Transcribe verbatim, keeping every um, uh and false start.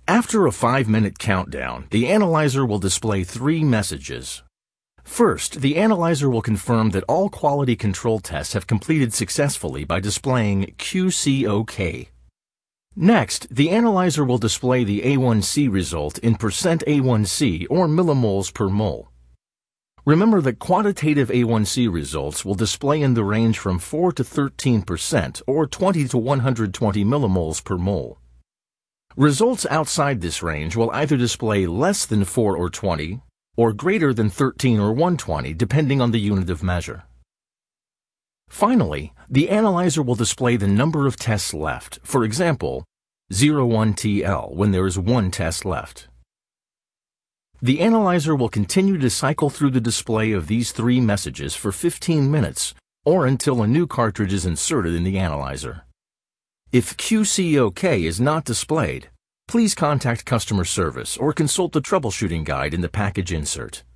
After a five-minute countdown, the analyzer will display three messages. First, the analyzer will confirm that all quality control tests have completed successfully by displaying Q C OK. Next, the analyzer will display the A one C result in percent A one C or millimoles per mole. Remember that quantitative A one C results will display in the range from four to thirteen percent or twenty to one hundred twenty millimoles per mole. Results outside this range will either display less than four or twenty or greater than thirteen or one hundred twenty depending on the unit of measure. Finally, the analyzer will display the number of tests left, for example, zero one T L when there is one test left. The analyzer will continue to cycle through the display of these three messages for fifteen minutes or until a new cartridge is inserted in the analyzer. If Q C OK is not displayed, please contact customer service or consult the troubleshooting guide in the package insert.